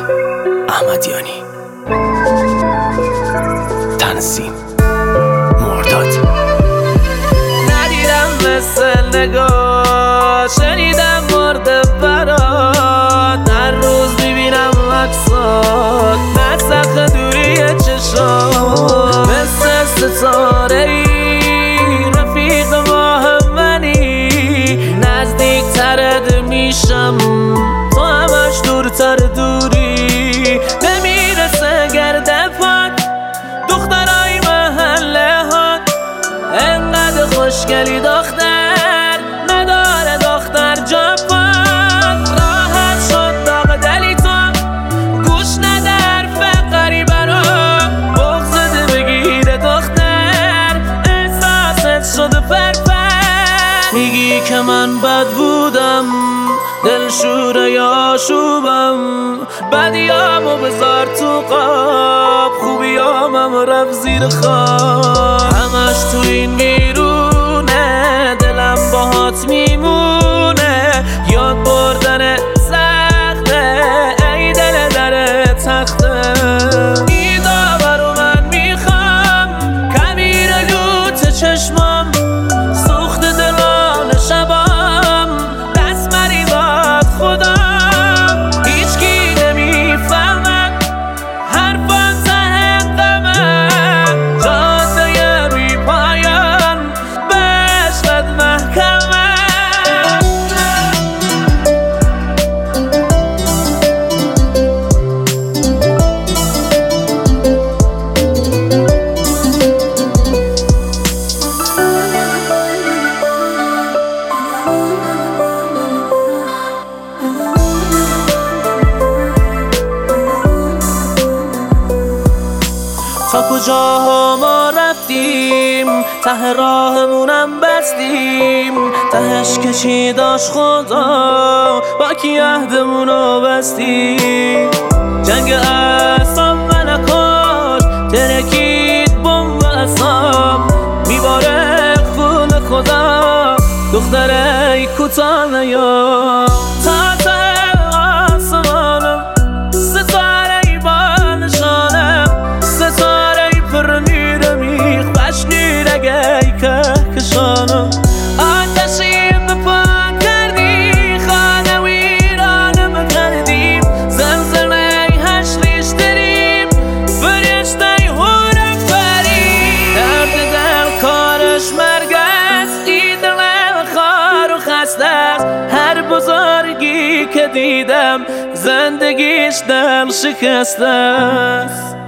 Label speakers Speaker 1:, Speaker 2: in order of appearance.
Speaker 1: احمدیانی. تنظیم مرداد.
Speaker 2: ندیدم مثل نگاه، شنیدم مرده برات، هر روز میبینم عکسات، نسخ دوری چشات، مثل ستاره ای رفیق ما هم منی، نزدیک ترد میشم تو همش دورتر دوری، نمیرسه گرده پاک دخترای محله ها، انقدر خوشگلی دختر نداره دختر جاپان، راحت شد داغ دلی تو گوش نده حرف غریبه رو، بغضت بگیره دختر احساست شده فرفر، میگی که من بد بودم دلشوره یا شوبم، بدیامو بذار تو قاب، خوبیامم رفت زیر خواب، همش تو این بیرونه دلم باهات میمونه، یاد بردن سخته ای دل در تخته، این داورو من میخوام کمیر لوت چشمام، سوخت دلان شبام دست مری باد خودم، هیچ کی نمیفهمم حرفان ته قمه، جاده بی پایان بشقد محکمه. تا کجاها ما رفتیم ته راهمونم بستیم، تهش که چی داشت خدا با کی عهدمونو بستیم، جنگ اعصاب من نکش ترکید بمب اعصاب، میباره خون خدا دختره کوتاه نیا، تا ته آسمانم ستاره با نشانم، ستاره پر نور میخ بش نورگه کهکشانم، آتشیم به پا کردی خانه ویرانم کردیم، زلزله هشتش داریم فرشته هورم فریم، درد دل کارش مرگ است، ای دل خار و خسته است، هر بزرگی که دیدم زندگیش دل شکسته است.